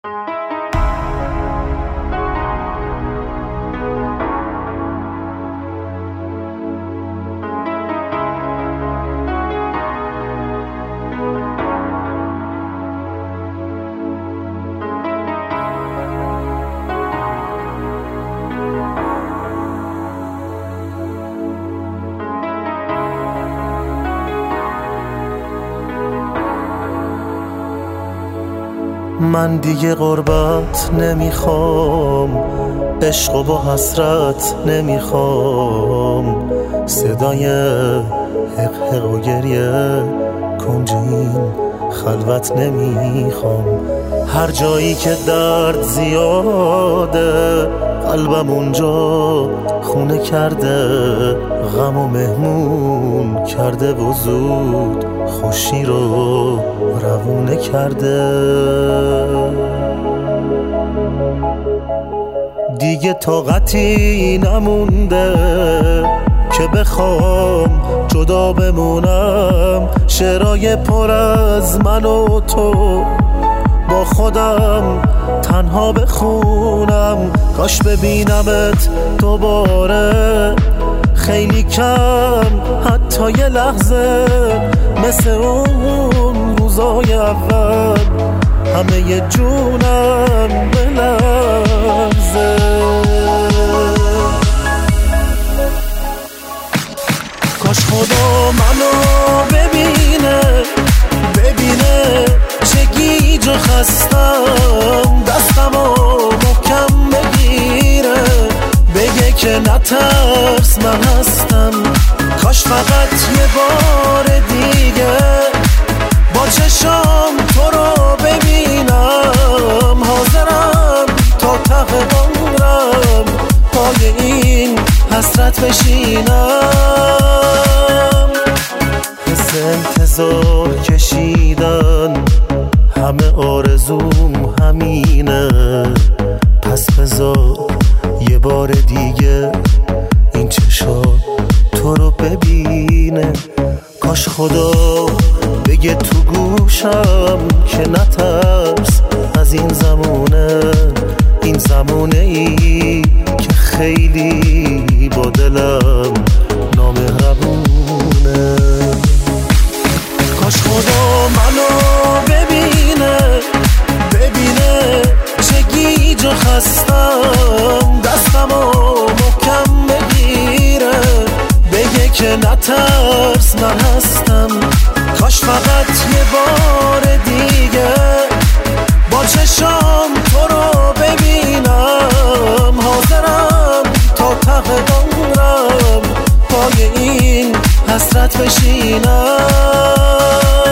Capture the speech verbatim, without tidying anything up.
من دیگه غربت نمیخوام، عشق و با حسرت نمیخوام، صدای حق حق و گریه کنج این خلوت نمیخوام. هر جایی که درد زیاده قلبم اونجا خونه کرده، غم و مهمون کرده و زود خوشی رو روونه کرده. دیگه طاقتی نمونده که بخوام جدا بمونم، شعرهای پر از من و تو با خودم تنها بخونم. کاش ببینمت دوباره خیلی کم، حتی یه لحظه، مثل اون روزای اول همه ی جونم بلرزه. کاش خدا منو ببینه، ببینه چه گیج و خستم، دستمو محکم بگیره، بگه که نترس من هستم. کاش فقط یه بار دیگه با چشام تو رو ببینم، حاضرم تا ته عمرم پای این حسرت بشینم. حس انتظار کشیدن همه آرزوم همینه، پس بذار یه بار دیگه این چشا تو رو ببینه. کاش خدا بگه تو گوشم که نترس از این زمونه، این زمونه ای که خیلی با دلم نامهربونه. کاش خدا منو ببینه، ببینه چه گیج و خستم، دستمو محکم بگیره، بگه که نترس من هستم. کاش فقط یه بار دیگه با چشام تو رو ببینم، حاضرم تا ته عمرم پای این حسرت بشینم.